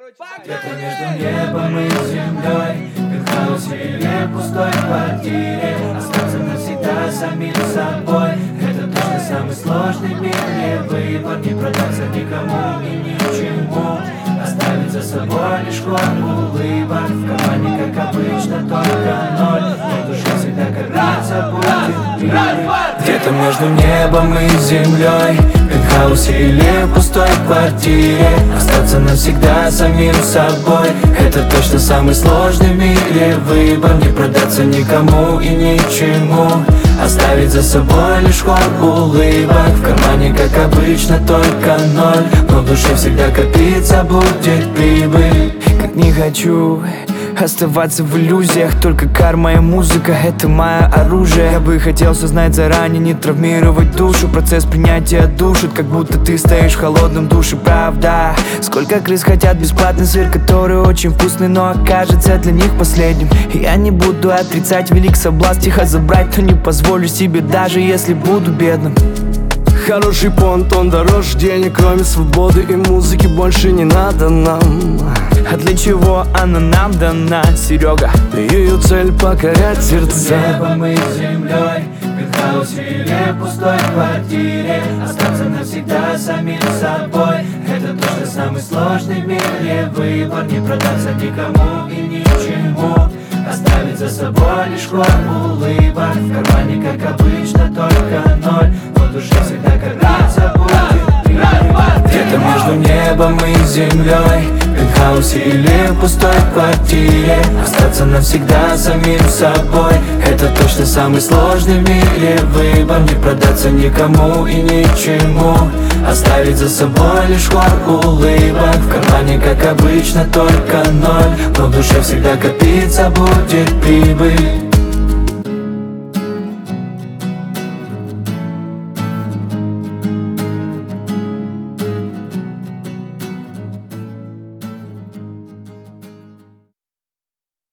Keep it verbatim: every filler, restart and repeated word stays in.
Где-то между небом и землей, в пентхаусе или пустой квартире, остаться навсегда самим собой. Это точно самый сложный в мире выбор. Не продаться никому и ничему, оставить за собой лишь хор улыбок. В кармане, как обычно, только ноль, но в душе всегда кормиться будет прибыль. Где-то между небом и землей, в пентхаусе или в пустой квартире, остаться навсегда самим собой. Это точно самый сложный в мире выбор. Не продаться никому и ничему, оставить за собой лишь хор улыбок. В кармане, как обычно, только ноль, но в душе всегда копиться будет прибыль. Как не хочу оставаться в иллюзиях, только карма и музыка — это мое оружие. Я бы хотел сознать заранее, не травмировать душу. Процесс принятия душит, как будто ты стоишь в холодном душе. Правда, сколько крыс хотят бесплатный сыр, который очень вкусный, но окажется для них последним. И я не буду отрицать велик соблазн тихо забрать, но не позволю себе, даже если буду бедным. Хороший понт, он дороже денег, кроме свободы и музыки больше не надо нам. А для чего она нам дана, Серега? Ее цель — покорять сердца. Небом и землей, в пентхаусе или в пустой квартире, остаться навсегда самим собой. Это точно самый сложный в мире выбор. Не продаться никому и ничему, оставить за собой лишь хор улыбок. В кармане, как обычно, только ноль, но в душе всегда кормиться будет прибыль. Где-то между небом и землей, в пентхаусе или в пустой квартире, остаться навсегда самим собой. Это точно самый сложный в мире выбор. Не продаться никому и ничему, оставить за собой лишь хор улыбок. В кармане, как обычно, только ноль, но в душе всегда копиться будет прибыль.